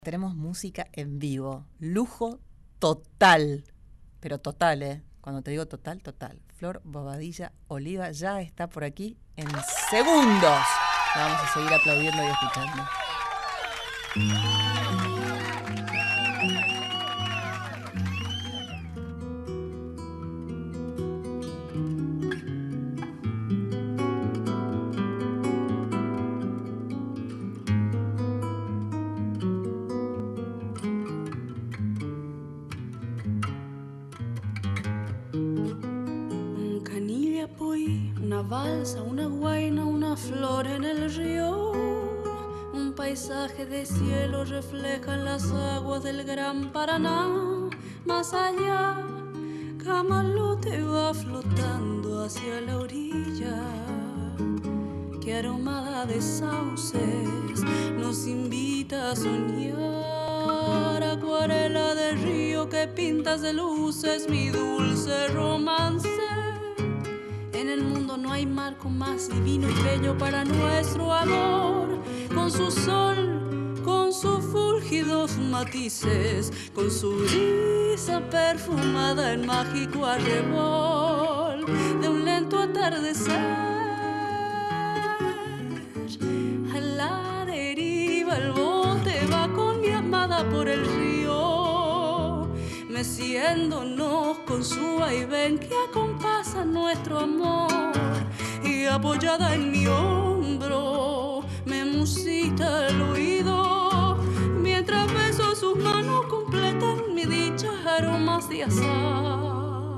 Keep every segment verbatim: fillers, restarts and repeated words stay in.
Tenemos música en vivo, lujo total, pero total, ¿eh? Cuando te digo total, total. Flor Bobadilla Oliva ya está por aquí en segundos. La vamos a seguir aplaudiendo y escuchando. Una balsa, una guaina, una flor en el río. Un paisaje de cielo refleja en las aguas del gran Paraná. Más allá, Camalote va flotando hacia la orilla. Qué aromada de sauces nos invita a soñar. Acuarela de río que pintas de luces, mi dulce romance. En el mundo no hay marco más divino y bello para nuestro amor. Con su sol, con sus fúlgidos matices, con su brisa perfumada en mágico arrebol de un lento atardecer. A la deriva el bote va con mi amada por el río, meciéndonos con su vaivén que acompasa nuestro amor. Y apoyada en mi hombro me musita el oído, mientras beso sus manos completan mi dicha aromas de azar.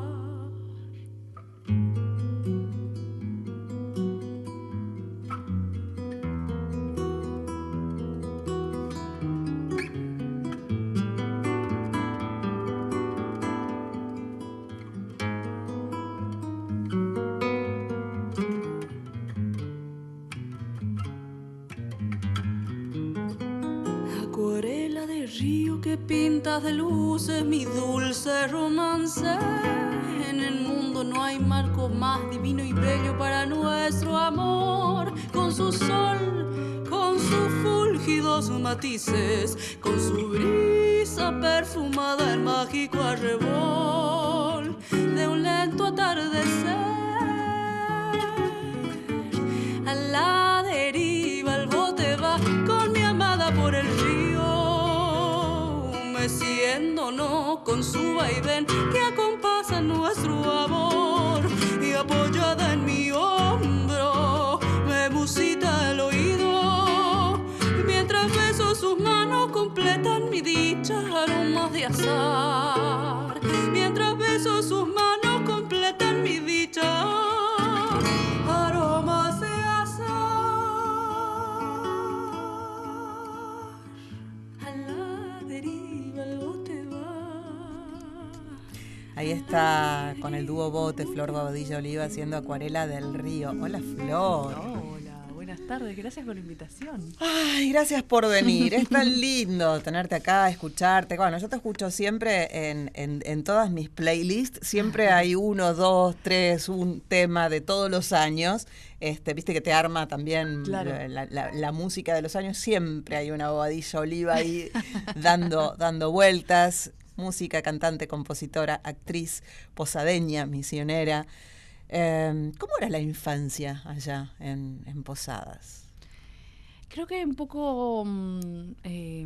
Acuarela de río que pintas de luces, mi dulce romance. En el mundo no hay marco más divino y bello para nuestro amor. Con su sol, con sus fúlgidos matices, con su brisa perfumada en mágico arrebol de un lento atardecer. A la deriva el bote va con mi amada por el río, meciéndonos con su vaivén que acompasa nuestro amor. Y apoyada en mi hombro me musita el oído, mientras beso sus manos completan mi dicha aromas de azar. Mientras beso sus manos completan mi dicha aromas de azar. A la deriva el bote va. Ahí está con el dúo Bote, Flor Bobadilla Oliva haciendo Acuarela del río. Hola, Flor. Hola, buenas tardes, gracias por la invitación. Ay, gracias por venir. Es tan lindo tenerte acá, escucharte. Bueno, yo te escucho siempre en, en, en todas mis playlists. Siempre hay uno, dos, tres, un tema de todos los años. Este, viste que te arma también Claro. la, la, la música de los años. Siempre hay una Bobadilla Oliva ahí dando, dando vueltas. Música, cantante, compositora, actriz, posadeña, misionera. Eh, ¿Cómo era la infancia allá en, en Posadas? Creo que un poco... mm, eh,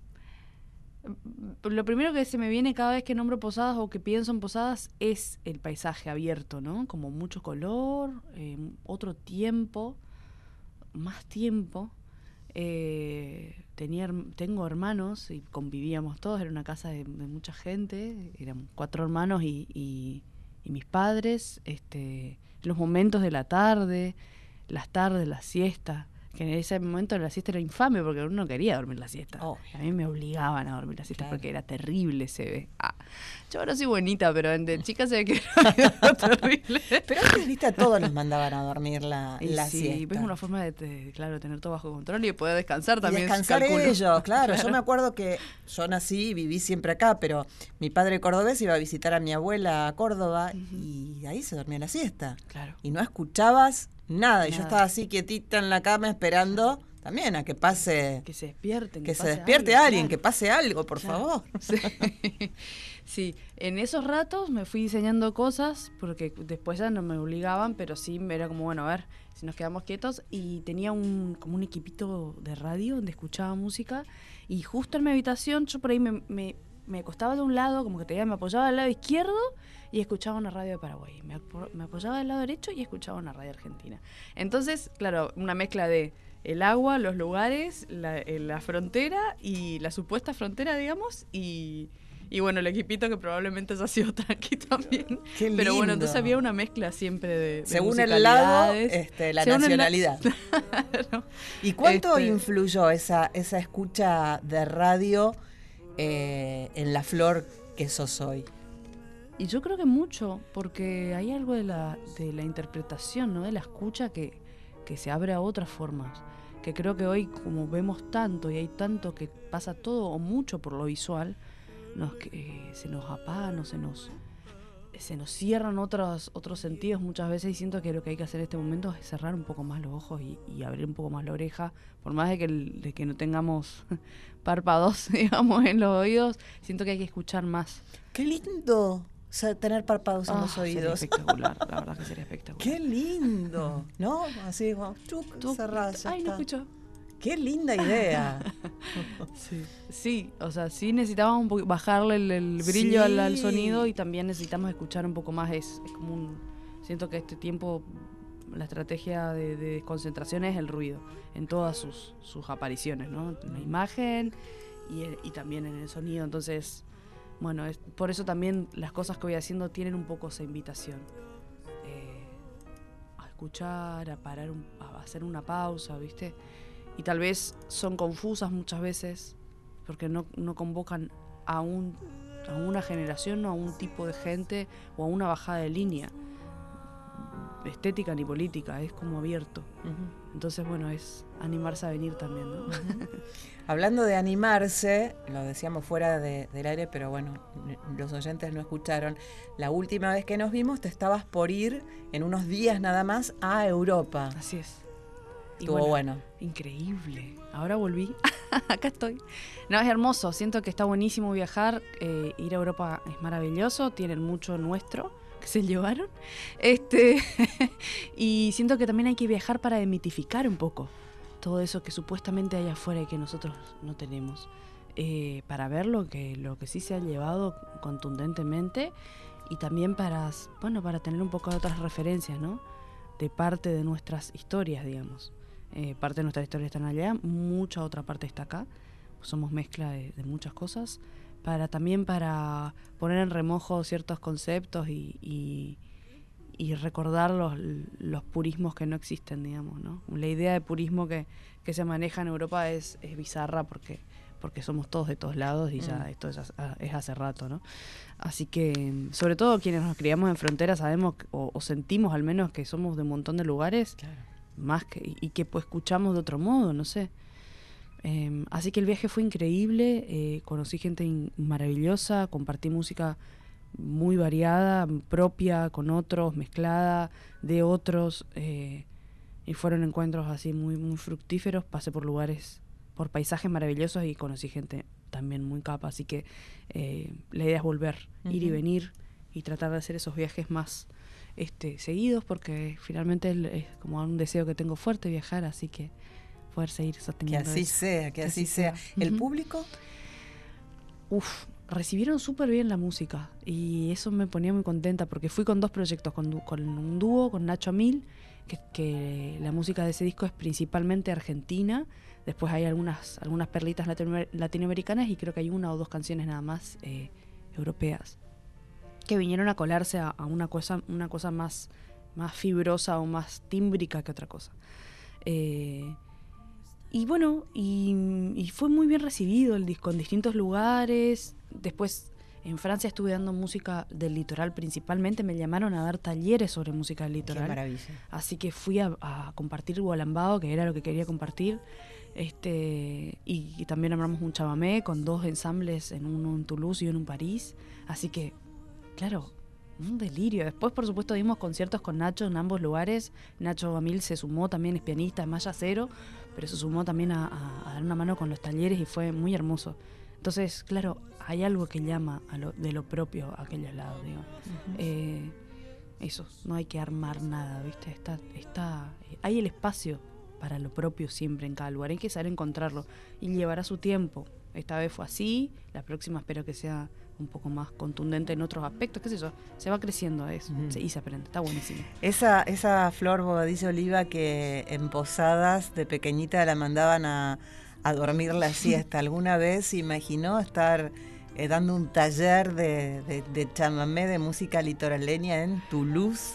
lo primero que se me viene cada vez que nombro Posadas o que pienso en Posadas es el paisaje abierto, ¿no? Como mucho color, eh, otro tiempo, más tiempo. Eh, tenía, tengo hermanos y convivíamos todos, era una casa de, de mucha gente, eran cuatro hermanos y, y, y mis padres, este, los momentos de la tarde, las tardes, la siesta, que en ese momento la siesta era infame porque uno no quería dormir la siesta. Oh. A mí me obligaban a dormir la siesta, claro, porque era terrible, se ve. Ah, yo ahora soy bonita, pero de chica se ve que era terrible. Pero antes, viste, a todos nos mandaban a dormir la, Y la sí, siesta. es una forma de, de, claro, tener todo bajo control y poder descansar Y también. descansar calculo. ellos, claro. Claro. Yo me acuerdo que yo nací y viví siempre acá, pero mi padre cordobés iba a visitar a mi abuela a Córdoba, uh-huh, y ahí se dormía la siesta. Claro. Y no escuchabas nada. Y nada. yo estaba así quietita en la cama esperando también a que pase... Que se despierten. Que, que se pase despierte algo, alguien, claro. que pase algo, por Claro. favor. Sí. Sí, en esos ratos me fui diseñando cosas, porque después ya no me obligaban, pero sí era como, bueno, a ver, si nos quedamos quietos. Y tenía un como un equipito de radio donde escuchaba música, y justo en mi habitación yo por ahí me, me, me acostaba de un lado, como que tenía, me apoyaba del lado izquierdo y escuchaba una radio de Paraguay. Me, apo- me apoyaba del lado derecho y escuchaba una radio argentina. Entonces, claro, una mezcla de el agua, los lugares, la, eh, la frontera y la supuesta frontera, digamos, y, y bueno, el equipito que probablemente haya sido tranqui también. Qué Pero bueno, lindo. entonces había una mezcla siempre de, de Según el lado, musicalidades. este, la Según el la- nacionalidad. Claro. ¿Y cuánto Este- influyó esa, esa escucha de radio eh, en la flor que sos hoy? Y yo creo que mucho, porque hay algo de la, de la interpretación, ¿no? De la escucha que, que se abre a otras formas. Que creo que hoy, como vemos tanto y hay tanto que pasa todo o mucho por lo visual, nos, que, eh, se nos apaga, no se nos, se nos cierran otros, otros sentidos muchas veces, y siento que lo que hay que hacer en este momento es cerrar un poco más los ojos y, y abrir un poco más la oreja. Por más de que, el- de que no tengamos párpados, digamos, en los oídos, siento que hay que escuchar más. Qué lindo, o sea, tener párpados en Ah, los sería oídos. espectacular, la verdad que sería espectacular. Qué lindo, ¿no? Así como, chuc, Tú- cerrás, ya Ay, no está. escucho. Qué linda idea. Sí. Sí, o sea, sí necesitamos un poco bajarle el, el brillo al, al Sí. sonido, y también necesitamos escuchar un poco más. Es, es como un... Siento que este tiempo la estrategia de, de desconcentración es el ruido, en todas sus, sus apariciones, ¿no? En la imagen y, el- y también en el sonido. Entonces, bueno, es, por eso también las cosas que voy haciendo tienen un poco esa invitación. Eh, a escuchar, a parar, un- a hacer una pausa, ¿viste? Y tal vez son confusas muchas veces, porque no, no convocan a, un, a una generación o a un tipo de gente o a una bajada de línea estética ni política, es como abierto. Ujú. Entonces, bueno, es animarse a venir también, ¿no? Hablando de animarse, lo decíamos fuera de- del aire, pero bueno, n- los oyentes no escucharon. La última vez que nos vimos te estabas por ir en unos días nada más a Europa. Así es. Y Estuvo bueno. Increíble. Ahora volví. Acá estoy. No, es hermoso. Siento que está buenísimo viajar. Eh, ir a Europa es maravilloso. Tienen mucho nuestro que se llevaron. Este y siento que también hay que viajar para demitificar un poco todo eso que supuestamente hay afuera y que nosotros no tenemos. Eh, para ver lo que, lo que sí se ha llevado contundentemente, y también para, bueno, para tener un poco de otras referencias, ¿no? De parte de nuestras historias, digamos. Eh, parte de nuestras historias están allá, mucha otra parte está acá. Somos mezcla de, de muchas cosas. Para también para poner en remojo ciertos conceptos y, y, y recordar los, los purismos que no existen, digamos, ¿no? La idea de purismo que, que se maneja en Europa es, es bizarra porque, porque somos todos de todos lados y ya Mm. esto es, es hace rato, ¿no? Así que, sobre todo quienes nos criamos en frontera, sabemos que- o, o sentimos al menos que somos de un montón de lugares, Claro. más que, y que pues escuchamos de otro modo, no sé. Eh, así que el viaje fue increíble, eh, conocí gente in- maravillosa, compartí música muy variada, propia, con otros, mezclada, de otros, eh, y fueron encuentros así muy, muy fructíferos. Pasé por lugares, por paisajes maravillosos, y conocí gente también muy capa, así que eh, la idea es volver, ir y Ujú. venir, y tratar de hacer esos viajes más este, seguidos, porque finalmente es, es como un deseo que tengo fuerte, viajar, así que poder seguir Que sosteniendo así eso. sea, que así sea. ¿El Ujú. público? Uf, recibieron súper bien la música, y eso me ponía muy contenta, porque fui con dos proyectos, con, du- con un dúo, con Nacho Amil, que, que la música de ese disco es principalmente argentina. Después hay algunas, algunas perlitas latinoamer- latinoamericanas, y creo que hay una o dos canciones nada más eh, europeas, que vinieron a colarse a, a una cosa, una cosa más, más fibrosa o más tímbrica que otra cosa. Eh, y bueno, y, y fue muy bien recibido el disco en distintos lugares. Después en Francia estuve dando música del litoral principalmente, me llamaron a dar talleres sobre música del Qué litoral. maravilla. Así que fui a, a compartir Gualambao, que era lo que quería compartir. Este, y, y también armamos un chamamé con dos ensambles, en uno en Toulouse y uno en París. Así que, claro, un delirio. Después, por supuesto, dimos conciertos con Nacho en ambos lugares. Nacho Bamil se sumó también, es pianista, es más yacero, pero se sumó también a, a, a dar una mano con los talleres y fue muy hermoso. Entonces, claro, hay algo que llama a lo, de lo propio a aquellos lados, digo. Uh-huh. Eh, eso, no hay que armar nada, ¿viste? Está, está, hay el espacio para lo propio siempre en cada lugar, hay que saber encontrarlo y llevará su tiempo. Esta vez fue así, la próxima espero que sea un poco más contundente en otros aspectos, qué sé yo, se va creciendo eso, uh-huh. se, y se aprende, está buenísimo. Esa, esa Flor Bobadilla Oliva que en Posadas de pequeñita la mandaban a, a dormir la siesta, ¿alguna vez imaginó estar eh, dando un taller de, de, de chamamé, de música litoraleña en Toulouse?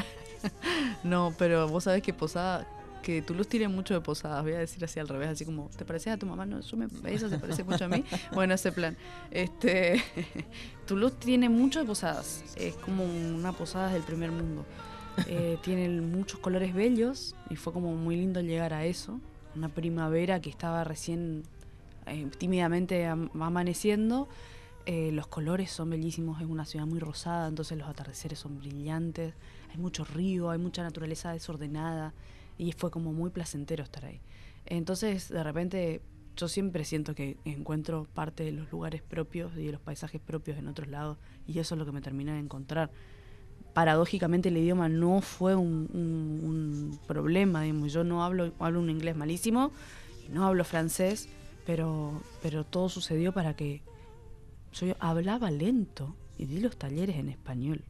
No, pero vos sabés que Posada... que Toulouse tiene mucho de posadas, voy a decir así al revés, así como, ¿te pareces a tu mamá? No, yo me, eso se parece mucho a mí. Bueno, ese plan. Este, Toulouse tiene mucho de posadas, es como una posada del primer mundo. Eh, tiene muchos colores bellos y fue como muy lindo llegar a eso. Una primavera que estaba recién eh, tímidamente am- amaneciendo. Eh, los colores son bellísimos, es una ciudad muy rosada, entonces los atardeceres son brillantes. Hay mucho río, hay mucha naturaleza desordenada. Y fue como muy placentero estar ahí. Entonces, de repente, yo siempre siento que encuentro parte de los lugares propios y de los paisajes propios en otros lados, y eso es lo que me terminé de encontrar. Paradójicamente, el idioma no fue un, un, un problema, digamos. Yo no hablo, hablo un inglés malísimo, y no hablo francés, pero, pero todo sucedió para que yo hablaba lento y di los talleres en español.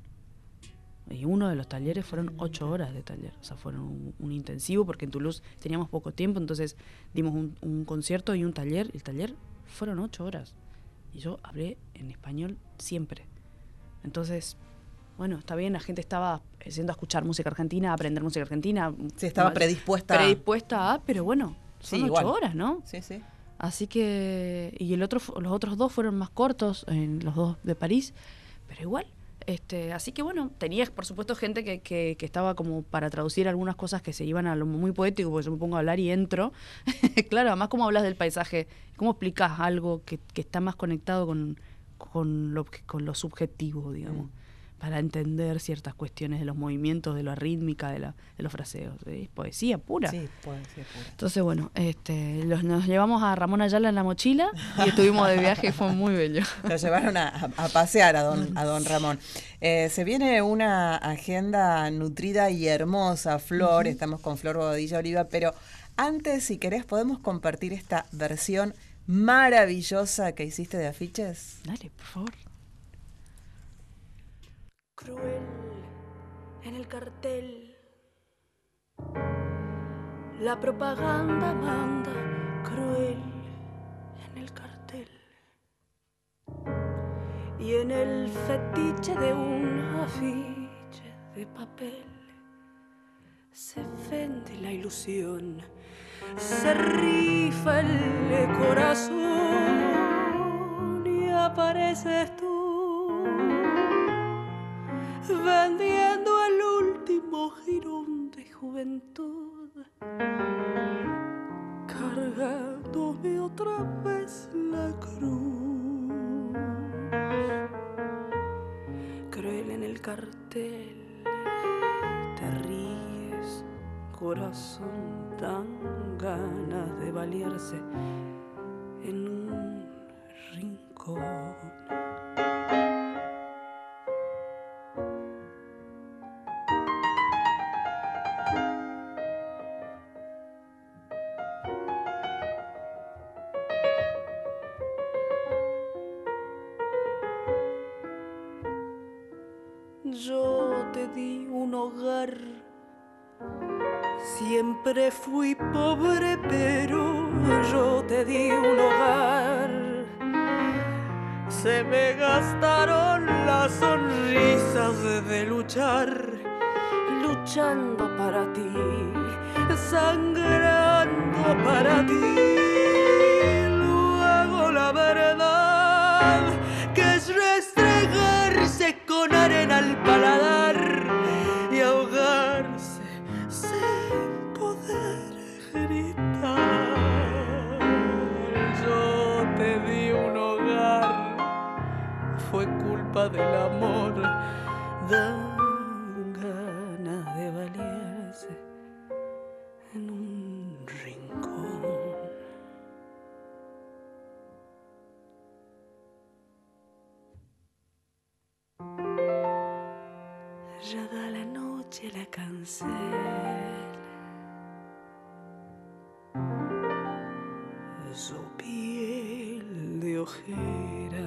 Y uno de los talleres fueron ocho horas de taller, o sea, fueron un, un intensivo, porque en Toulouse teníamos poco tiempo, entonces dimos un, un concierto y un taller, el taller fueron ocho horas, y yo hablé en español siempre. Entonces, bueno, está bien, la gente estaba yendo a escuchar música argentina, a aprender música argentina. Sí, estaba predispuesta. Predispuesta a, pero bueno, son sí, ocho igual. horas, ¿no? Sí, sí. Así que, y el otro, los otros dos fueron más cortos, en los dos de París, pero igual. Este, así que bueno, tenía por supuesto gente que, que, que estaba como para traducir algunas cosas que se iban a lo muy poético, porque yo me pongo a hablar y entro. Claro, además cómo hablas del paisaje, cómo explicas algo que, que está más conectado con, con, lo, con lo subjetivo, digamos, mm. para entender ciertas cuestiones de los movimientos, de la rítmica, de, la, de los fraseos. Es poesía pura. Sí, poesía pura. Entonces bueno, este, los, nos llevamos a Ramón Ayala en la mochila y estuvimos de viaje y fue muy bello. Lo llevaron a, a pasear a don, a don Ramón. Eh, se viene una agenda nutrida y hermosa, Flor. Uh-huh. Estamos con Flor Bobadilla Oliva, pero antes, si querés, podemos compartir esta versión maravillosa que hiciste de afiches. Dale, por favor. Cruel en el cartel, la propaganda manda. Cruel en el cartel, y en el fetiche de un afiche de papel se vende la ilusión, se rifa el corazón y apareces tú vendiendo el último jirón de juventud, cargándome otra vez la cruz. Cruel en el cartel, te ríes, corazón, dan ganas de balearse en un rincón. Yo te di un hogar, siempre fui pobre, pero yo te di un hogar. Se me gastaron las sonrisas de luchar, luchando para ti, sangrando para ti. Luego la verdad que es restregarse con arena al paladar y ahogarse sin poder gritar. Yo te di un hogar, fue culpa del amor dan ganas de valerse en un rincón. Ya da la noche la cancela, su piel de ojera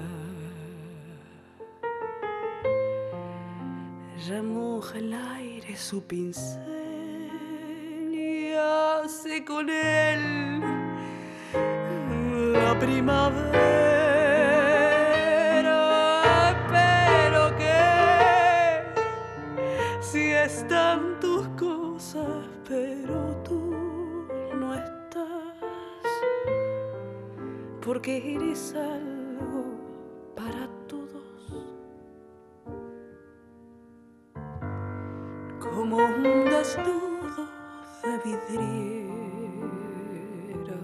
ya moja el aire su pincel y hace con él la primavera. Pero que si están tus cosas, pero tú no estás, porque eres algo para todos, como un desnudo de vidriera.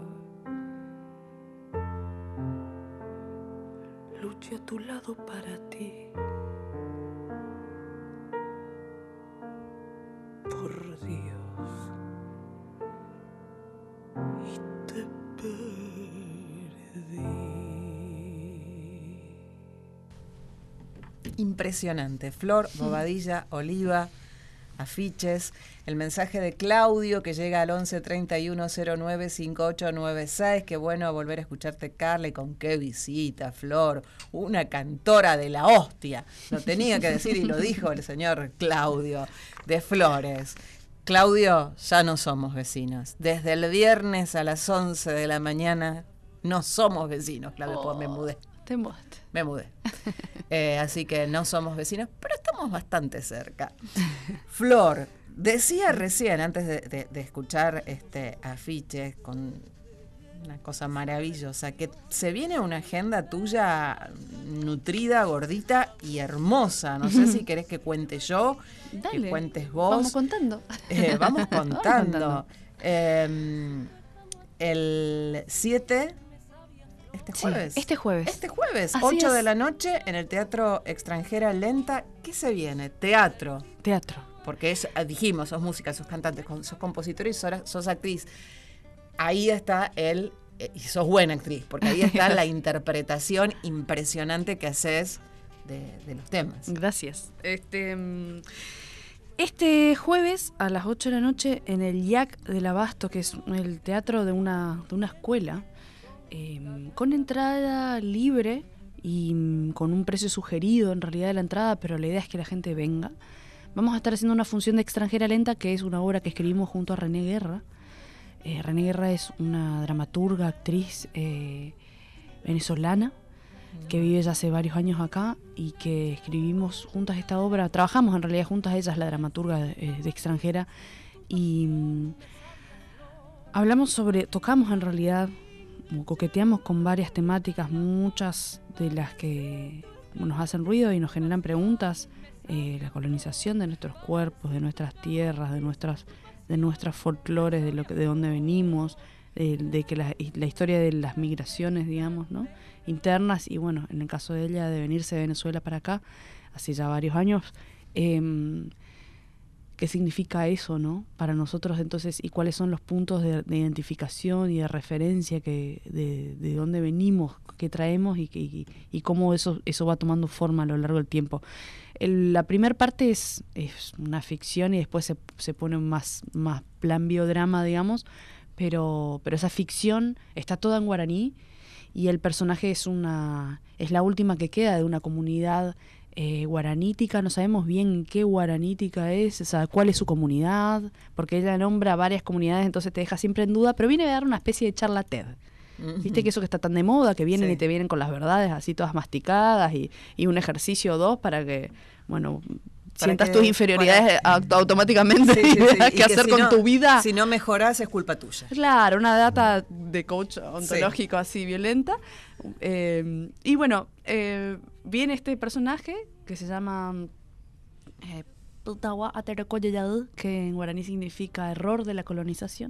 Luché a tu lado para ti, por Dios, y te perdí. Impresionante. Flor, Bobadilla, Oliva, afiches, el mensaje de Claudio que llega al once treinta y uno cero nueve cincuenta y ocho noventa y seis. Qué bueno volver a escucharte, Carla, y con qué visita, Flor, una cantora de la hostia. Lo tenía que decir y lo dijo el señor Claudio de Flores. Claudio, ya no somos vecinos. Desde el viernes a las once de la mañana no somos vecinos, Claudio, oh, pues me mudé. Te mudaste. Me mudé. Eh, así que no somos vecinos, pero estamos bastante cerca. Flor, decía recién, antes de, de, de escuchar este afiches con una cosa maravillosa, que se viene una agenda tuya nutrida, gordita y hermosa. No sé si querés que cuente yo, Dale, que cuentes vos. Vamos contando. Eh, vamos contando. Vamos contando. Eh, el siete... ¿Este jueves? Sí, este jueves. Este jueves, Así ocho es. de la noche, en el Teatro Extranjera Lenta. ¿Qué se viene? Teatro. Teatro. Porque es, dijimos, sos música, sos cantante, sos compositora y sos, sos actriz. Ahí está el... Y sos buena actriz, porque ahí está la interpretación impresionante que haces de, de los temas. Gracias. Este... Este jueves a las ocho de la noche en el I A C del Abasto, que es el teatro de una, de una escuela, Eh, con entrada libre y mm, con un precio sugerido en realidad de la entrada, pero la idea es que la gente venga. Vamos a estar haciendo una función de Extranjera Lenta, que es una obra que escribimos junto a René Guerra. Eh, René Guerra es una dramaturga, actriz eh, venezolana que vive ya hace varios años acá y que escribimos juntas esta obra. Trabajamos en realidad juntas, ella es la dramaturga de, de Extranjera, y mm, hablamos sobre, tocamos en realidad, coqueteamos con varias temáticas, muchas de las que nos hacen ruido y nos generan preguntas. Eh, la colonización de nuestros cuerpos, de nuestras tierras, de nuestras de nuestras folclores, de lo que, de dónde venimos, de, de que la, la historia de las migraciones, digamos, ¿no?, internas, y bueno, en el caso de ella, de venirse de Venezuela para acá hace ya varios años. Eh, ¿Qué significa eso, no?, para nosotros entonces, y cuáles son los puntos de, de identificación y de referencia, que de, de dónde venimos, qué traemos, y, y, y cómo eso, eso va tomando forma a lo largo del tiempo. El, la primera parte es, es una ficción y después se, se pone más, más plan biodrama, digamos, pero, pero esa ficción está toda en guaraní y el personaje es, una, es la última que queda de una comunidad Eh, guaranítica. No sabemos bien qué guaranítica es, o sea, cuál es su comunidad, porque ella nombra varias comunidades, entonces te deja siempre en duda, pero viene a dar una especie de charla TED. Uh-huh. Viste que eso que está tan de moda, que vienen, sí, y te vienen con las verdades así todas masticadas, y, y un ejercicio o dos para que, bueno, para sientas que, tus inferioridades para... automáticamente, sí, sí, y veas sí, qué hacer si con no, tu vida. Si no mejoras es culpa tuya. Claro, una data de coach ontológico, sí, así violenta. Eh, y bueno, eh, viene este personaje que se llama eh, Putawa Aterocoyayad, que en guaraní significa error de la colonización,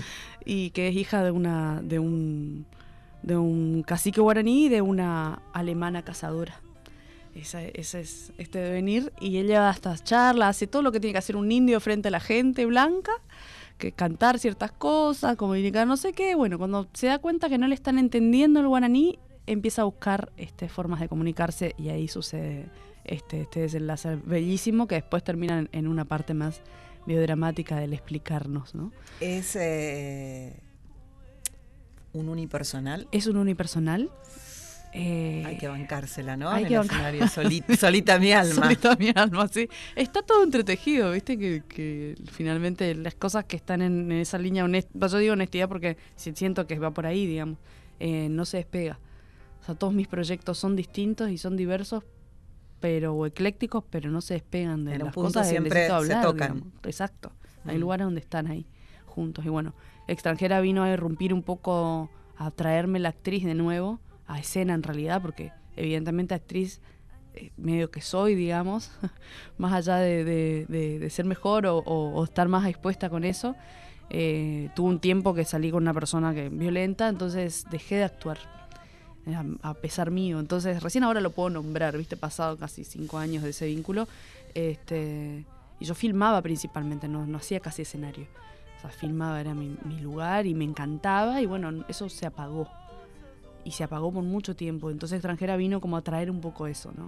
y que es hija de una de un de un cacique guaraní y de una alemana cazadora. Esa, ese es este devenir. Y ella da estas charlas, hace todo lo que tiene que hacer un indio frente a la gente blanca, que cantar ciertas cosas, comunicar no sé qué. Bueno, cuando se da cuenta que no le están entendiendo el guaraní, empieza a buscar este, formas de comunicarse y ahí sucede este, este desenlace bellísimo que después termina en, en una parte más biodramática del explicarnos, ¿no? Es eh, un unipersonal. Es un unipersonal. Eh, hay que bancársela, ¿no? Hay en que el bancar... escenario, solita, solita mi alma. Solita mi alma, sí. Está todo entretejido, ¿viste? Que, que finalmente las cosas que están en, en esa línea honesta, yo digo honestidad porque siento que va por ahí, digamos, eh, no se despega. O sea, todos mis proyectos son distintos y son diversos, pero o eclécticos, pero no se despegan de en las un punto cosas que siempre necesito hablar, se tocan. digamos. Exacto. Mm. Hay lugares donde están ahí juntos. Y bueno, Extranjera vino a irrumpir un poco, a traerme la actriz de nuevo, a escena en realidad, porque evidentemente actriz eh, medio que soy, digamos, más allá de, de, de, de ser mejor o, o, o estar más expuesta con eso. Eh, tuve un tiempo que salí con una persona que violenta, entonces dejé de actuar. A, a pesar mío, entonces recién ahora lo puedo nombrar, viste, pasado casi cinco años de ese vínculo, este, y yo filmaba principalmente, no, no hacía casi escenario, o sea, filmaba, era mi, mi lugar y me encantaba, y bueno, eso se apagó, y se apagó por mucho tiempo, entonces Extranjera vino como a traer un poco eso, ¿no?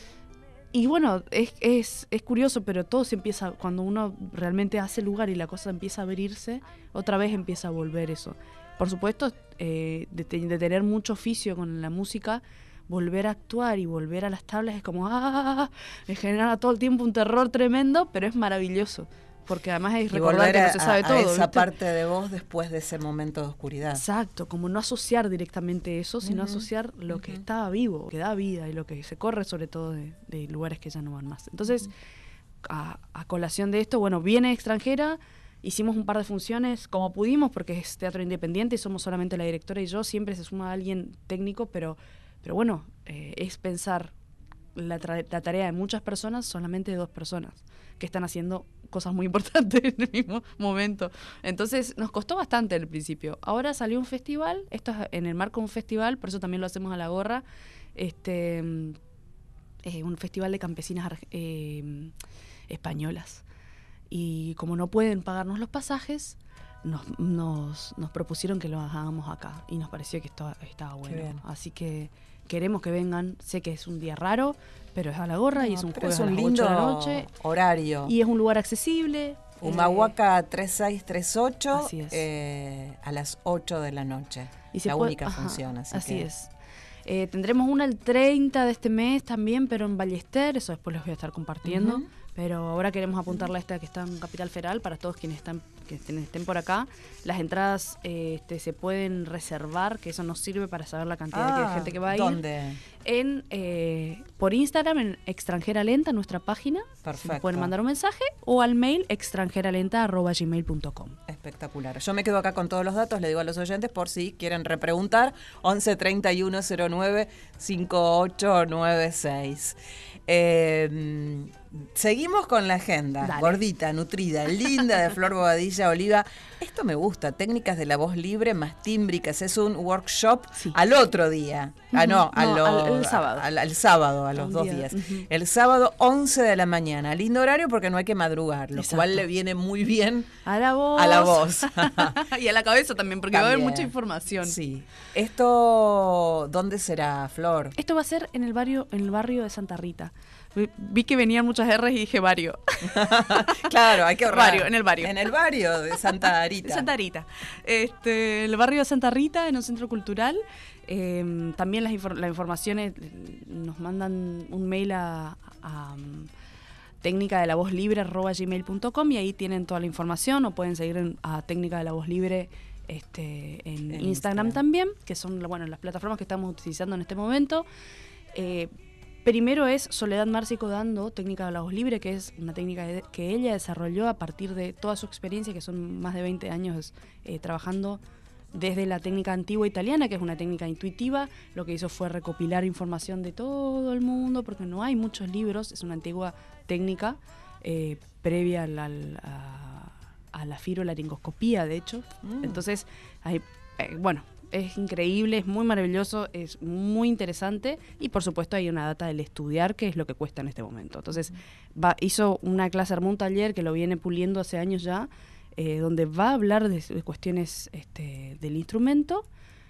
Y bueno, es, es, es curioso, pero todo se empieza, cuando uno realmente hace lugar y la cosa empieza a abrirse, otra vez empieza a volver eso. Por supuesto, eh, de, de tener mucho oficio con la música, volver a actuar y volver a las tablas es como, ¡ah! Me genera todo el tiempo un terror tremendo, pero es maravilloso. Porque además es recordar que no se sabe a, todo. a esa ¿viste? parte de vos después de ese momento de oscuridad. Exacto, como no asociar directamente eso, sino uh-huh. asociar lo uh-huh. que estaba vivo, que da vida y lo que se corre sobre todo de, de lugares que ya no van más. Entonces, uh-huh. a, a colación de esto, bueno, viene Extranjera. Hicimos un par de funciones como pudimos porque es teatro independiente y somos solamente la directora y yo. Siempre se suma alguien técnico, pero, pero bueno, eh, es pensar la, tra- la tarea de muchas personas, solamente de dos personas que están haciendo cosas muy importantes en el mismo momento. Entonces nos costó bastante al principio. Ahora salió un festival, esto es en el marco de un festival, por eso también lo hacemos a la gorra, este, eh, un festival de campesinas eh, españolas. Y como no pueden pagarnos los pasajes, nos, nos, nos propusieron que lo hagamos acá. Y nos pareció que esto estaba bueno. Así que queremos que vengan. Sé que es un día raro, pero es a la gorra no, y es un jueves es un a las lindo ocho de la noche. Horario. Y es un lugar accesible. Humahuaca eh, tres seis tres ocho así es. Eh, a las ocho de la noche. Y la puede, única ajá, función. Así, así que. es. Eh, tendremos una el treinta de este mes también, pero en Ballester. Eso después les voy a estar compartiendo. Uh-huh. Pero ahora queremos apuntarle a esta que está en Capital Federal para todos quienes están que estén, estén por acá. Las entradas eh, este, se pueden reservar, que eso nos sirve para saber la cantidad ah, de gente que va a ir. ¿Dónde? En, eh, por Instagram, en Extranjera Lenta, nuestra página. Perfecto. Nos pueden mandar un mensaje o al mail extranjeralenta arroba gmail punto com. Espectacular. Yo me quedo acá con todos los datos, le digo a los oyentes por si quieren repreguntar. once treinta y uno cero nueve cincuenta y ocho noventa y seis. Eh, seguimos con la agenda. Dale. Gordita, nutrida, linda, de Flor Bobadilla Oliva. Esto me gusta, técnicas de la voz libre más tímbricas. Es un workshop sí. al otro día. Ah, no, a no lo, al, el sábado. Al, al sábado, a los un dos día. días. Uh-huh. El sábado, once de la mañana. Lindo horario porque no hay que madrugar, lo Exacto. cual le viene muy bien a la voz. A la voz. Y a la cabeza también, porque también. va a haber mucha información. Sí. ¿Esto dónde será, Flor? Esto va a ser en el barrio, en el barrio de Santa Rita. Vi que venían muchas R's y dije barrio. Claro, hay que ahorrar. Barrio, en el barrio. En el barrio de Santa Rita. Santa Rita. Este, el barrio de Santa Rita, en un centro cultural. Eh, también las, infor- las informaciones nos mandan un mail a, a, a técnica de la voz libre arroba gmail punto com y ahí tienen toda la información, o pueden seguir en, a técnica de la voz libre este, en, en Instagram, Instagram también, que son bueno, las plataformas que estamos utilizando en este momento. Eh, Primero es Soledad Márcico dando técnica de la voz libre, que es una técnica de, que ella desarrolló a partir de toda su experiencia, que son más de veinte años eh, trabajando desde la técnica antigua italiana, que es una técnica intuitiva. Lo que hizo fue recopilar información de todo el mundo, porque no hay muchos libros, es una antigua técnica eh, previa a la, a, a la firolaringoscopía, de hecho. Mm. Entonces, hay, eh, bueno... es increíble, es muy maravilloso, es muy interesante y por supuesto hay una data del estudiar, que es lo que cuesta en este momento. Entonces va, hizo una clase, armó un taller que lo viene puliendo hace años ya, eh, donde va a hablar de, de cuestiones este, del instrumento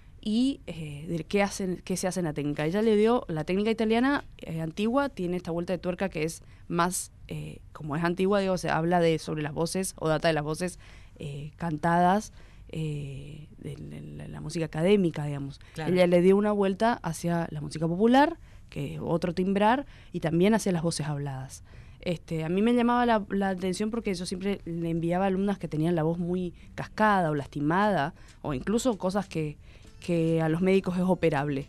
y eh, de qué, hacen, qué se hace en la técnica. Ella le dio, la técnica italiana eh, antigua tiene esta vuelta de tuerca que es más, eh, como es antigua, digo, se habla de sobre las voces o data de las voces eh, cantadas, Eh, de, de, de la música académica, digamos. Claro. Ella le dio una vuelta hacia la música popular, que es otro timbrar, y también hacia las voces habladas. Este, a mí me llamaba la, la atención porque yo siempre le enviaba alumnas que tenían la voz muy cascada o lastimada, o incluso cosas que, que a los médicos es operable.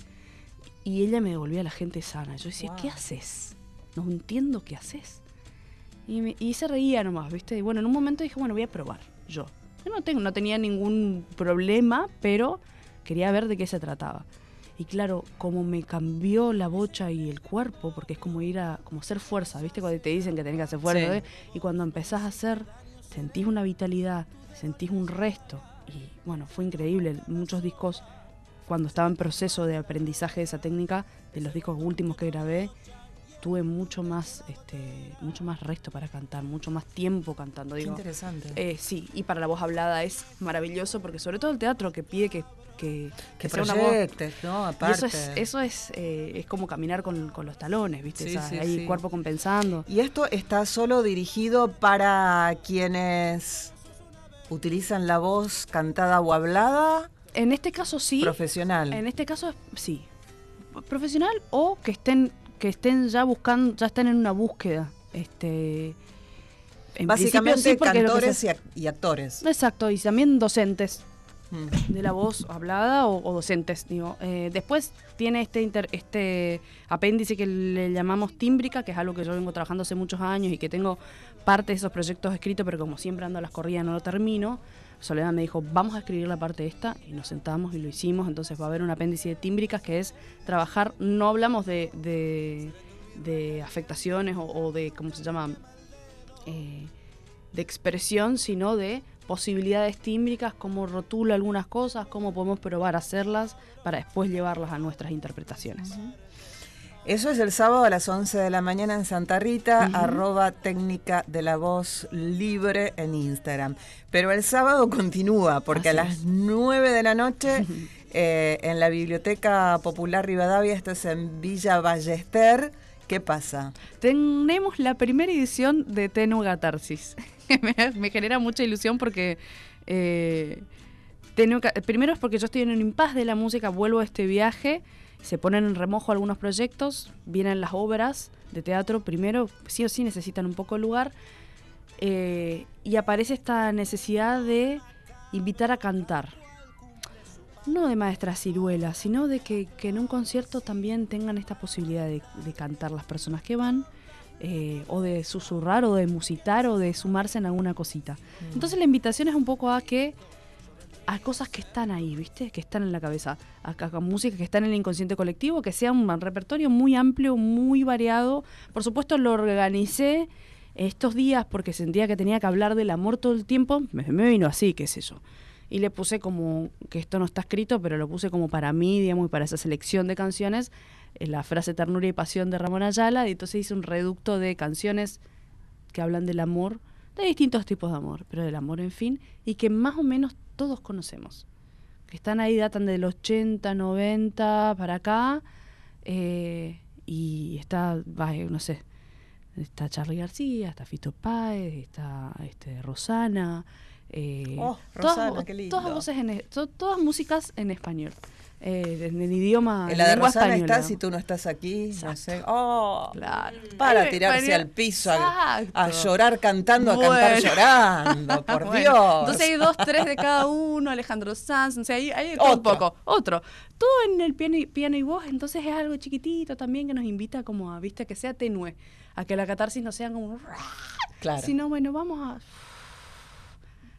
Y ella me devolvía a la gente sana. Yo decía, wow. ¿Qué haces? No entiendo qué haces. Y, me, y se reía nomás, ¿viste? Y bueno, en un momento dije, bueno, voy a probar, yo. Yo no, tengo, no tenía ningún problema, pero quería ver de qué se trataba. Y claro, como me cambió la bocha y el cuerpo, porque es como ir a como hacer fuerza, ¿viste? Cuando te dicen que tenés que hacer fuerza, sí. ¿eh? Y cuando empezás a hacer, sentís una vitalidad, sentís un resto. Y bueno, fue increíble. Muchos discos, cuando estaba en proceso de aprendizaje de esa técnica, de los discos últimos que grabé, tuve mucho más este mucho más resto para cantar, mucho más tiempo cantando. Digo, qué interesante. Eh, sí, y para la voz hablada es maravilloso, porque sobre todo el teatro que pide que que, que, que sea una voz, ¿no? Aparte. Y eso es eso es eh, es como caminar con, con los talones, ¿viste? Sí, o sea, sí, hay sí. el cuerpo compensando. ¿Y esto está solo dirigido para quienes utilizan la voz cantada o hablada? En este caso sí. Profesional. En este caso sí. Profesional o que estén que estén ya buscando, ya están en una búsqueda. Este, en Básicamente sí, cantores se... y actores. Exacto, y también docentes mm. de la voz hablada o, o docentes. Digo. Eh, después tiene este, inter, este apéndice que le llamamos tímbrica, que es algo que yo vengo trabajando hace muchos años y que tengo parte de esos proyectos escritos, pero como siempre ando a las corridas no lo termino. Soledad me dijo, vamos a escribir la parte esta, y nos sentamos y lo hicimos. Entonces va a haber un apéndice de tímbricas, que es trabajar, no hablamos de, de, de afectaciones o, o de, ¿cómo se llama? Eh, de expresión, sino de posibilidades tímbricas, cómo rotula algunas cosas, cómo podemos probar a hacerlas para después llevarlas a nuestras interpretaciones. Uh-huh. Eso es el sábado a las once de la mañana en Santa Rita, uh-huh. arroba técnica de la voz libre en Instagram. Pero el sábado continúa, porque Así a las es. nueve de la noche uh-huh. eh, en la Biblioteca Popular Rivadavia, esto es en Villa Ballester. ¿Qué pasa? Tenemos la primera edición de Tenue Catarsis. me, me genera mucha ilusión porque... Eh, tenue, primero es porque yo estoy en un impasse de la música, vuelvo a este viaje... Se ponen en remojo algunos proyectos, vienen las obras de teatro, primero sí o sí necesitan un poco de lugar, eh, y aparece esta necesidad de invitar a cantar. No de maestras ciruelas, sino de que, que en un concierto también tengan esta posibilidad de, de cantar las personas que van, eh, o de susurrar, o de musitar, o de sumarse en alguna cosita. Mm. Entonces la invitación es un poco a que a cosas que están ahí, ¿viste? Que están en la cabeza, a, a, a música que está en el inconsciente colectivo, que sea un repertorio muy amplio, muy variado. Por supuesto lo organicé estos días porque sentía que tenía que hablar del amor todo el tiempo, me, me vino así, qué sé yo. Y le puse como, que esto no está escrito, pero lo puse como para mí, digamos, y para esa selección de canciones, en la frase Ternura y Pasión de Ramón Ayala, y entonces hice un reducto de canciones que hablan del amor, de distintos tipos de amor, pero del amor en fin, y que más o menos todos conocemos, que están ahí, datan del ochenta, noventa para acá, eh, y está, no sé, está Charly García, está Fito Páez, está este, Rosana, eh, oh, Rosana, todas, qué lindo. Todas voces en, to, todas músicas en español. Eh, en el idioma en la de Rosana española. Está Si tú no estás aquí. Exacto. No sé. Oh, claro. Para Ay, tirarse María, al piso a, a llorar cantando, bueno. a cantar llorando, por bueno, Dios. Entonces hay dos, tres de cada uno, Alejandro Sanz, o sea, hay, hay un poco, otro. Todo en el piano y, piano y voz, entonces es algo chiquitito también que nos invita como a, viste, que sea tenue, a que la catarsis no sea como... Claro. Sino, bueno, vamos a...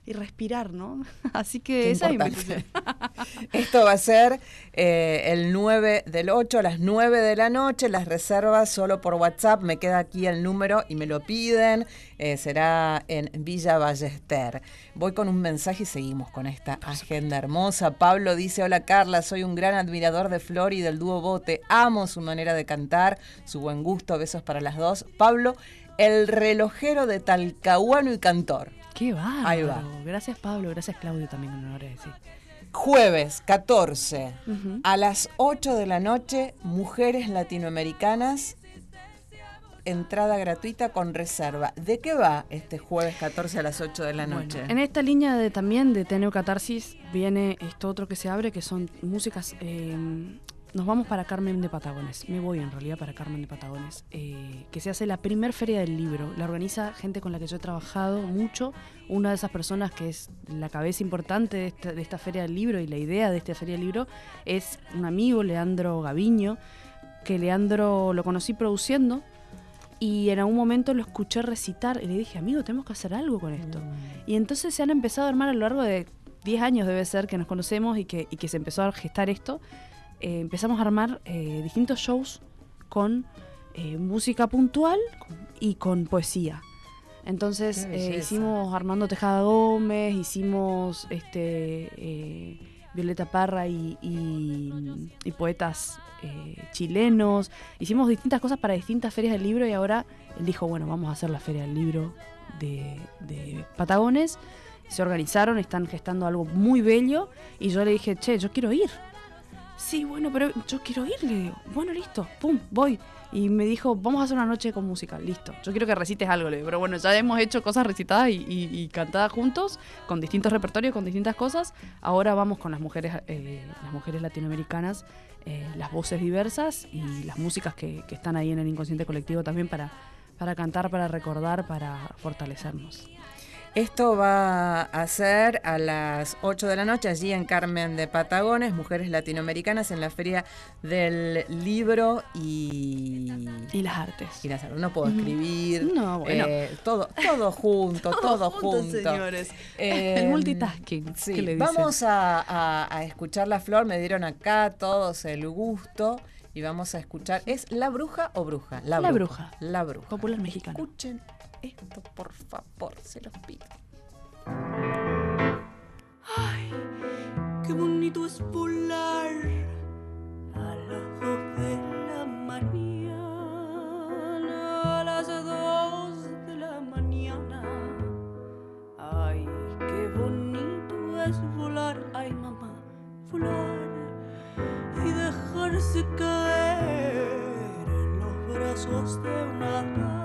y respirar, ¿no? Así que esa es mi invitación. Esto va a ser eh, el nueve del ocho a las nueve de la noche. Las reservas solo por WhatsApp. Me queda aquí el número y me lo piden. Eh, será en Villa Ballester. Voy con un mensaje y seguimos con esta agenda hermosa. Pablo dice: hola Carla, soy un gran admirador de Flor y del dúo Bote. Amo su manera de cantar, su buen gusto. Besos para las dos. Pablo, el relojero de Talcahuano y cantor. ¡Qué bárbaro! Ahí va. Gracias Pablo, gracias Claudio también, me honor decir. Jueves catorce, Uh-huh. a las ocho de la noche, Mujeres Latinoamericanas, entrada gratuita con reserva. ¿De qué va este jueves catorce a las ocho de la noche? Bueno, en esta línea de también de Teneo Catarsis viene esto otro que se abre, que son músicas. Eh, nos vamos para Carmen de Patagones. Me voy en realidad para Carmen de Patagones. Eh, que se hace la primer feria del libro. La organiza gente con la que yo he trabajado mucho. Una de esas personas que es la cabeza importante de esta, de esta feria del libro y la idea de esta feria del libro es un amigo, Leandro Gaviño, que Leandro lo conocí produciendo. Y en algún momento lo escuché recitar y le dije, amigo, tenemos que hacer algo con esto. Mm. Y entonces se han empezado a armar a lo largo de diez años, debe ser, que nos conocemos y que, y que se empezó a gestar esto. Eh, empezamos a armar eh, distintos shows con eh, música puntual y con poesía. Entonces eh, hicimos Armando Tejada Gómez, hicimos este eh, Violeta Parra y, y, y poetas eh, chilenos. Hicimos distintas cosas para distintas ferias del libro y ahora él dijo, bueno, vamos a hacer la feria del libro de, de Patagones. Se organizaron, están gestando algo muy bello y yo le dije, che, yo quiero ir. Sí, bueno, pero yo quiero ir, le digo. Bueno, listo, pum, voy. Y me dijo, vamos a hacer una noche con música, listo. Yo quiero que recites algo, le digo. Pero bueno, ya hemos hecho cosas recitadas y, y, y cantadas juntos, con distintos repertorios, con distintas cosas. Ahora vamos con las mujeres, eh, las mujeres latinoamericanas, eh, las voces diversas y las músicas que, que están ahí en el inconsciente colectivo también para, para cantar, para recordar, para fortalecernos. Esto va a ser a las ocho de la noche, allí en Carmen de Patagones, Mujeres Latinoamericanas, en la Feria del Libro y... Y las artes. Y las artes. No puedo escribir. No, bueno. Eh, todo, todo junto, todo, todo junto. junto. Señores. Eh, el multitasking. Sí, ¿qué le dicen? Vamos a, a, a escuchar La Flor, me dieron acá todos el gusto. Y vamos a escuchar, ¿es La Bruja o Bruja? La, la bruja. bruja. La Bruja. Popular mexicano. Escuchen esto, por favor, se los pido. Ay, qué bonito es volar a las dos de la mañana, a las dos de la mañana. Ay, qué bonito es volar, ay mamá, volar y dejarse caer en los brazos de una dama.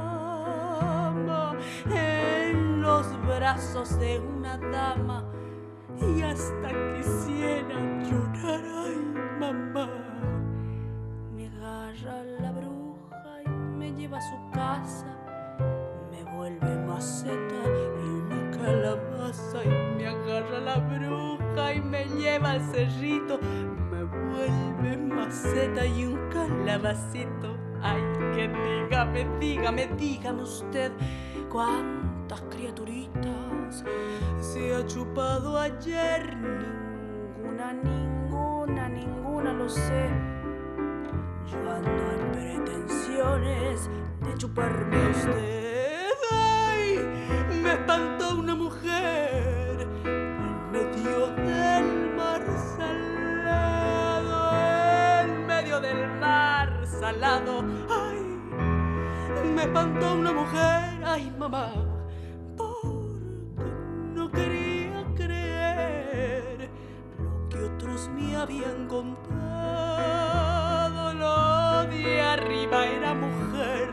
En los brazos de una dama y hasta quisiera llorar, ay mamá. Me agarra la bruja y me lleva a su casa, me vuelve maceta y una calabaza y me agarra la bruja y me lleva al cerrito, me vuelve maceta y un calabacito. Ay, que dígame, dígame, dígame usted cuántas criaturitas se ha chupado ayer. Ninguna, ninguna, ninguna lo sé. Yo ando en pretensiones de chuparme a usted. Ay, me espantó una mujer en medio del mar salado, en medio del mar salado. Ay, me espantó una mujer, ay mamá, porque no quería creer lo que otros me habían contado. Lo de arriba era mujer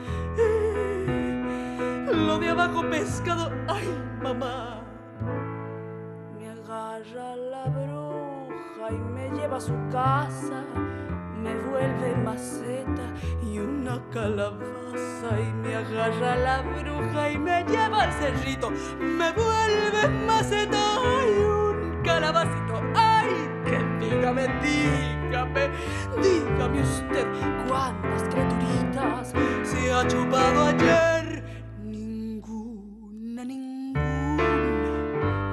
y lo de abajo pescado, ay mamá. Me agarra la bruja y me lleva a su casa, me vuelve maceta y una calabaza y me agarra la bruja y me lleva al cerrito, me vuelve maceta y un calabacito. Ay, que dígame, dígame, dígame usted cuántas criaturitas se ha chupado ayer. Ninguna, ninguna,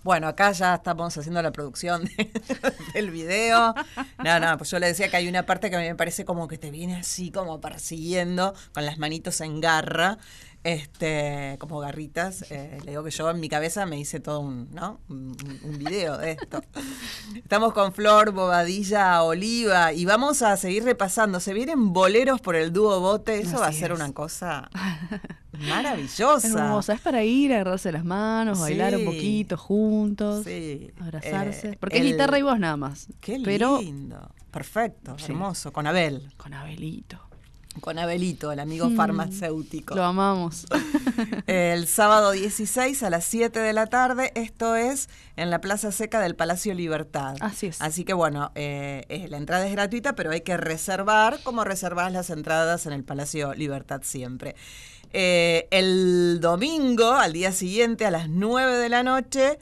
Bueno, acá ya estamos haciendo la producción de, del video. No, no, pues yo le decía que hay una parte que a mí me parece como que te viene así como persiguiendo, con las manitos en garra, este, como garritas. Eh, le digo que yo en mi cabeza me hice todo un, ¿no? un, un video de esto. Estamos con Flor Bobadilla Oliva y vamos a seguir repasando. Se vienen boleros por el dúo Bote. Eso Así va a ser es. una cosa maravillosa. Hermosa, es para ir, agarrarse las manos, Sí. bailar un poquito juntos, Sí. abrazarse. Eh, porque el- es guitarra y voz nada más. Qué pero lindo. Perfecto, Sí. hermoso. Con Abel. con Abelito. Con Abelito, el amigo Mm, farmacéutico. Lo amamos. El sábado dieciséis a las siete de la tarde, esto es en la Plaza Seca del Palacio Libertad. Así es. Así que bueno, eh, eh, la entrada es gratuita, pero hay que reservar, como reservás las entradas en el Palacio Libertad siempre. Eh, el domingo, al día siguiente, a las nueve de la noche,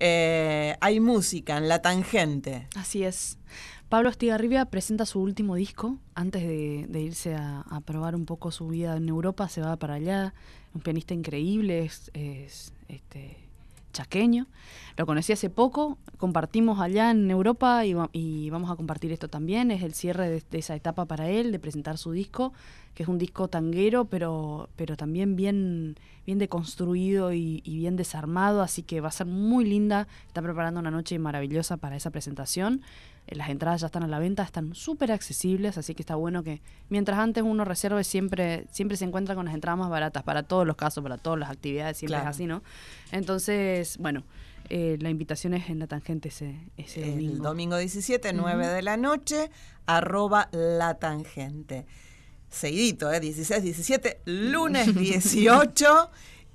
eh, hay música en La Tangente. Así es. Pablo Estigarribia presenta su último disco antes de, de irse a, a probar un poco su vida en Europa. Se va para allá, un pianista increíble, es, es este, chaqueño. Lo conocí hace poco, compartimos allá en Europa y, va- y vamos a compartir esto también. Es el cierre de, de esa etapa para él, de presentar su disco, que es un disco tanguero, pero, pero también bien, bien deconstruido y, y bien desarmado, así que va a ser muy linda. Está preparando una noche maravillosa para esa presentación. Eh, Las entradas ya están a la venta, están súper accesibles, así que está bueno que mientras antes uno reserve, siempre siempre se encuentra con las entradas más baratas para todos los casos, para todas las actividades, siempre Claro. es así, ¿no? Entonces, bueno, eh, la invitación es en La Tangente ese, ese domingo. El domingo diecisiete, nueve Ujú. de la noche, arroba La Tangente. Seguidito, ¿eh? dieciséis, diecisiete, lunes dieciocho.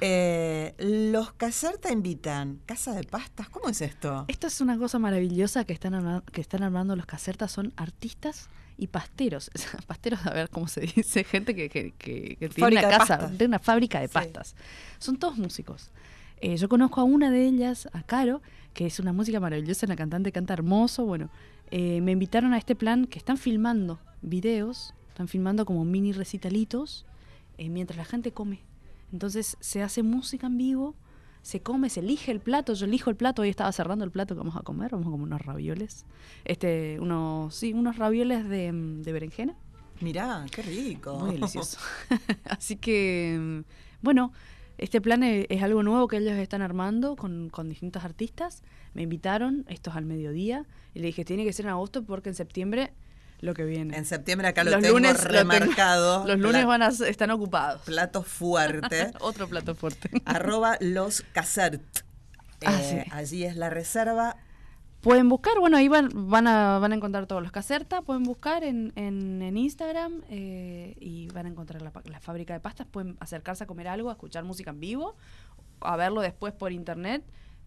Eh, los Caserta invitan. Casa de pastas, ¿cómo es esto? Esto es una cosa maravillosa que están, arma- que están armando los Casertas, son artistas y pasteros. Pasteros, a ver cómo se dice, gente que, que, que- que tiene Fábrica una de casa, pastas. tiene una fábrica de Sí. pastas. Son todos músicos. Eh, yo conozco a una de ellas, a Caro, que es una música maravillosa, la cantante canta hermoso. Bueno, eh, me invitaron a este plan que están filmando videos, están filmando como mini recitalitos eh, mientras la gente come. Entonces se hace música en vivo, se come, se elige el plato, yo elijo el plato, hoy estaba cerrando el plato que vamos a comer, vamos a comer unos ravioles, este, unos, sí, unos ravioles de, mm, de berenjena, Mirá, qué rico. muy delicioso. Así que, mm, bueno, este plan es, es algo nuevo que ellos están armando con, con distintos artistas, me invitaron, esto es al mediodía, y le dije, tiene que ser en agosto porque en septiembre lo que viene. En septiembre acá lo Los tengo lunes lo tengo- remarcado. Los lunes Pla- van a, ser- están ocupados. Plato fuerte. Otro plato fuerte. arroba los Casert. Ah, Eh, sí. Allí es la reserva. Pueden buscar, bueno, ahí van, van, a, van a encontrar todos los Caserta, pueden buscar en, en, en Instagram eh, y van a encontrar la, pa- la fábrica de pastas, pueden acercarse a comer algo, a escuchar música en vivo, a verlo después por internet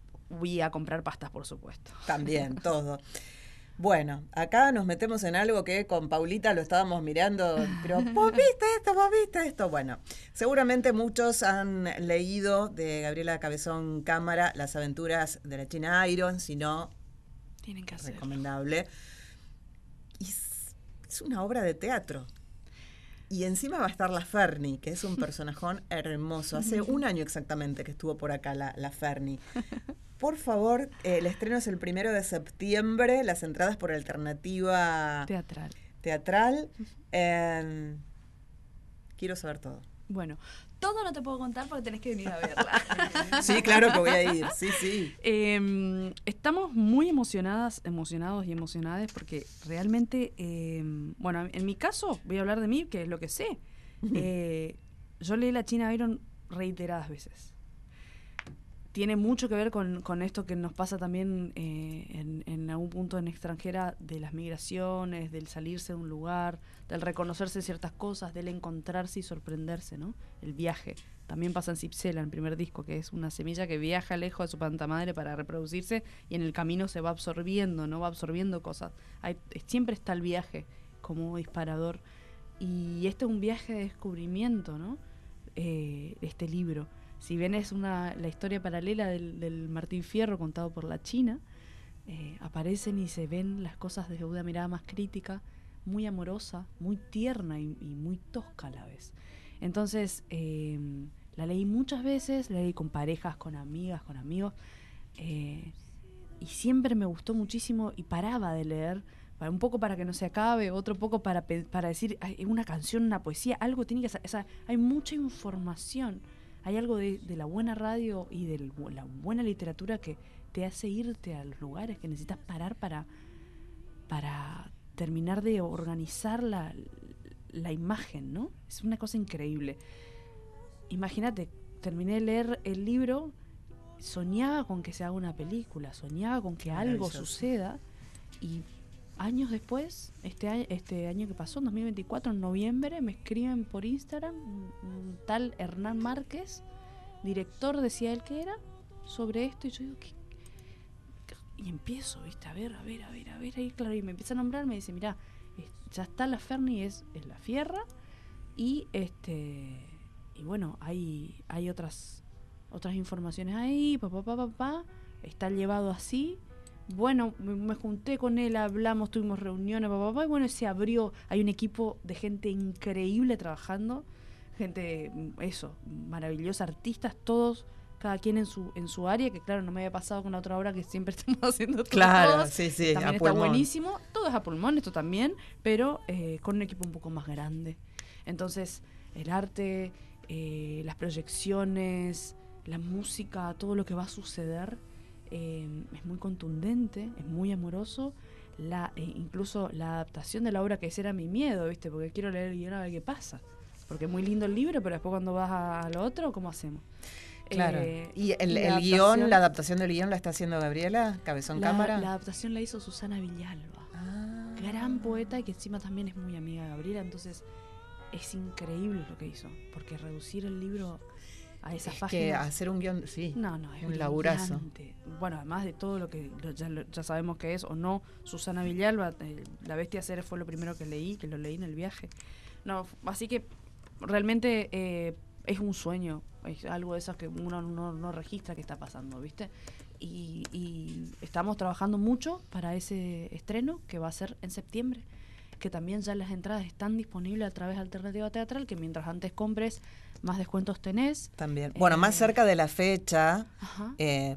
y a comprar pastas, por supuesto. También, todo. Bueno, acá nos metemos en algo que con Paulita lo estábamos mirando, pero vos viste esto, vos viste esto. Bueno, seguramente muchos han leído de Gabriela Cabezón Cámara Las aventuras de la China Iron, si no, Tienen que hacer. recomendable. Y es, es una obra de teatro. Y encima va a estar la Ferni, que es un personajón hermoso. Hace un año exactamente que estuvo por acá la, la Ferni. Por favor, eh, el estreno es el primero de septiembre, las entradas por alternativa Teatral. teatral. Eh, quiero saber todo. Bueno, todo no te puedo contar porque tenés que venir a verla. Sí, claro que voy a ir, sí, sí. Eh, estamos muy emocionadas, emocionados y emocionadas porque realmente, eh, bueno, en mi caso, voy a hablar de mí, que es lo que sé. Eh, yo leí La China Iron reiteradas veces. Tiene mucho que ver con, con esto que nos pasa también eh, en, en algún punto en extranjera, de las migraciones, del salirse de un lugar, del reconocerse ciertas cosas, del encontrarse y sorprenderse, ¿no? El viaje. También pasa en Cipsela, en el primer disco, que es una semilla que viaja lejos de su planta madre para reproducirse y en el camino se va absorbiendo, ¿no? Va absorbiendo cosas. Hay, siempre está el viaje como disparador. Y este es un viaje de descubrimiento, ¿no? Eh, este libro. Si bien es una la historia paralela del, del Martín Fierro contado por la China, eh, aparecen y se ven las cosas desde una mirada más crítica, muy amorosa, muy tierna y, y muy tosca a la vez. Entonces, eh, la leí muchas veces, la leí con parejas, con amigas, con amigos. Eh, y siempre me gustó muchísimo y paraba de leer, para, un poco para que no se acabe, otro poco para, para decir, hay una canción, una poesía, algo tiene que ser, o sea, hay mucha información, hay algo de, de la buena radio y de la buena literatura que te hace irte a los lugares que necesitas parar para, para terminar de organizar la, la imagen, ¿no? Es una cosa increíble. Imagínate, terminé de leer el libro, soñaba con que se haga una película, soñaba con que algo suceda, y años después, este año, este año que pasó, en dos mil veinticuatro, en noviembre, me escriben por Instagram un, un tal Hernán Márquez, director, decía él que era, sobre esto, y yo digo, ¿qué? Y empiezo, ¿viste? A ver, a ver, a ver, a ver, ahí claro, y me empieza a nombrar, me dice, mirá, ya está la Ferni, es, es la Fierra, y este y bueno, hay, hay otras otras informaciones ahí, papá, papá, papá, está llevado así. Bueno, me, me junté con él, hablamos, tuvimos reuniones, papá, papá, y bueno, se abrió, hay un equipo de gente increíble trabajando, gente, eso, maravillosa, artistas, todos, cada quien en su en su área, que claro, no me había pasado con la otra obra que siempre estamos haciendo todos. Claro, todos, sí, sí, también a está pulmón. buenísimo, todo es a pulmón, esto también, pero eh, con un equipo un poco más grande. Entonces, el arte, eh, las proyecciones, la música, todo lo que va a suceder, eh, es muy contundente, es muy amoroso. La, eh, incluso la adaptación de la obra, que ese era mi miedo, ¿viste? Porque quiero leer el guión a ver qué pasa. Porque es muy lindo el libro, pero después cuando vas a, a lo otro, ¿cómo hacemos? Claro. Eh, ¿Y el, la el guión, la adaptación del guión la está haciendo Gabriela Cabezón la, Cámara? La adaptación la hizo Susana Villalba, ah. gran poeta, y que encima también es muy amiga de Gabriela, entonces es increíble lo que hizo, porque reducir el libro a esas es páginas... que hacer un guión, sí, no, no, es un laburazo. Bueno, además de todo lo que ya, ya sabemos que es o no, Susana Villalba, eh, La Bestia Ceres fue lo primero que leí, que lo leí en el viaje. No, así que realmente eh, es un sueño, es algo de esas que uno no, no registra que está pasando, ¿viste? Y, y estamos trabajando mucho para ese estreno, que va a ser en septiembre, que también ya las entradas están disponibles a través de Alternativa Teatral, que mientras antes compres, más descuentos tenés. También. Bueno, eh, más cerca de la fecha, eh,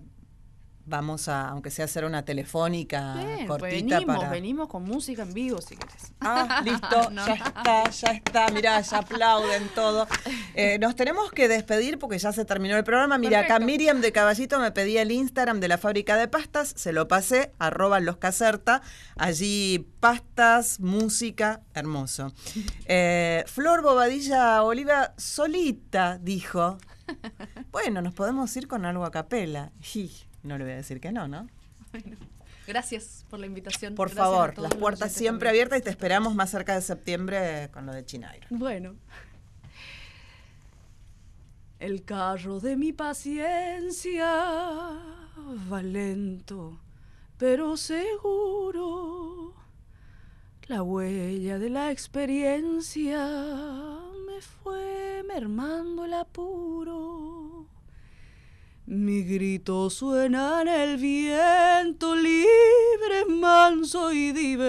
vamos a, aunque sea hacer una telefónica Bien, cortita. Pues venimos, para... venimos con música en vivo, si querés. Ah, listo, no. ya está, ya está. Mirá, ya aplauden todo. Eh, nos tenemos que despedir porque ya se terminó el programa. Mira, acá Miriam de Caballito me pedía el Instagram de la fábrica de pastas, se lo pasé, arroba los Caserta. Allí pastas, música, hermoso. Eh, Flor Bobadilla Oliva solita dijo, bueno, nos podemos ir con algo a capela. No le voy a decir que no, ¿no? Bueno, gracias por la invitación. Por gracias favor, las puertas siempre también. abiertas y te esperamos más cerca de septiembre con lo de Chinairo. Bueno. El carro de mi paciencia va lento, pero seguro. La huella de la experiencia me fue mermando el apuro. Mi grito suena en el viento, libre, manso y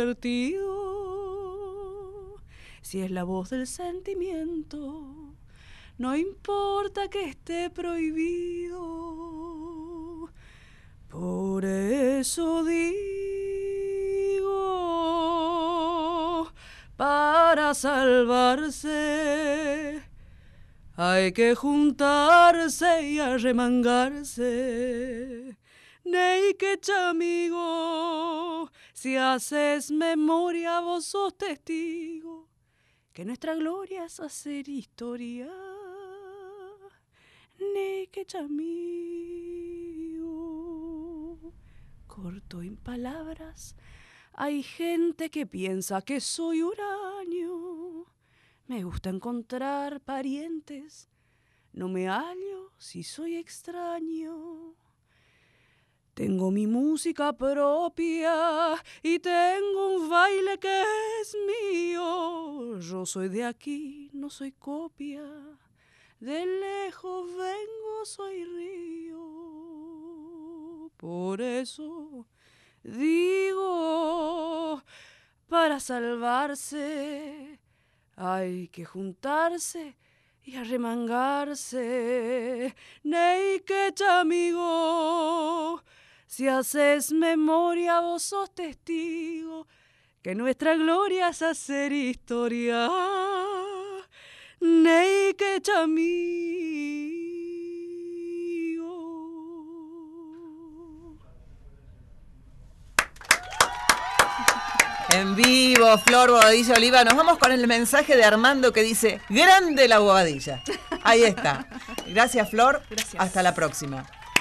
divertido. Si es la voz del sentimiento, no importa que esté prohibido. Por eso digo, para salvarse hay que juntarse y arremangarse. Naked amigo, si haces memoria vos sos testigo que nuestra gloria es hacer historia. Naked amigo, corto en palabras, hay gente que piensa que soy huraño. Me gusta encontrar parientes, no me hallo si soy extraño. Tengo mi música propia y tengo un baile que es mío. Yo soy de aquí, no soy copia, de lejos vengo, soy río. Por eso digo, para salvarse hay que juntarse y arremangarse. Naked amigo, Si haces memoria, vos sos testigo que nuestra gloria es hacer historia. Ney que chamigo. En vivo, Flor Bobadilla Oliva. Nos vamos con el mensaje de Armando que dice: grande la Bobadilla. Ahí está. Gracias, Flor. Gracias. Hasta la próxima.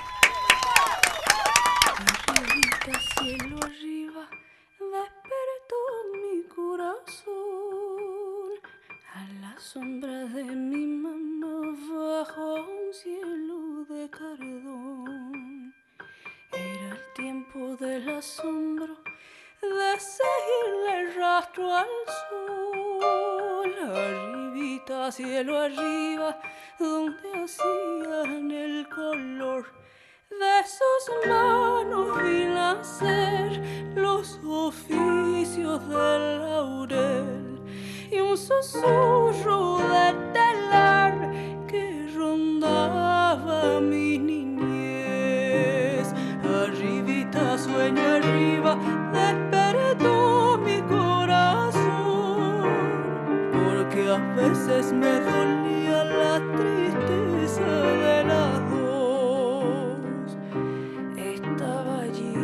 Arribita, cielo arriba, despertó mi corazón. A la sombra de mi mamá, bajo un cielo de cardón. Era el tiempo del asombro, de seguirle el rastro al sol. Arribita, cielo arriba, donde hacían el color de sus manos, vi nacer los oficios del laurel y un susurro de telar que rondaba mi niñez. Arribita, sueño arriba, despertó mi corazón, porque a veces me dolía la tristeza de las dos. Estaba allí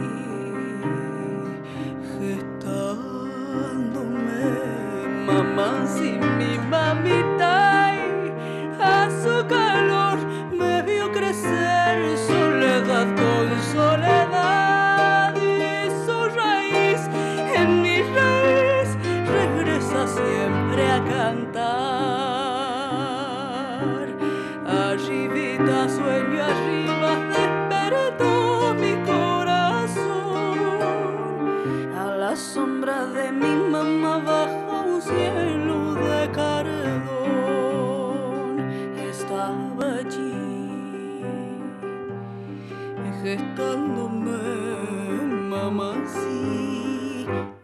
gestándome, mamá sin mi mamita, y a su calor me vio crecer, soledad con soledad, y su raíz en mi raíz regresa siempre a cantar. Arribita, sueño arriba, despertó mi corazón. A la sombra de mi mamá, bajo un cielo de cardón, estaba allí gestándome, mamá, sí.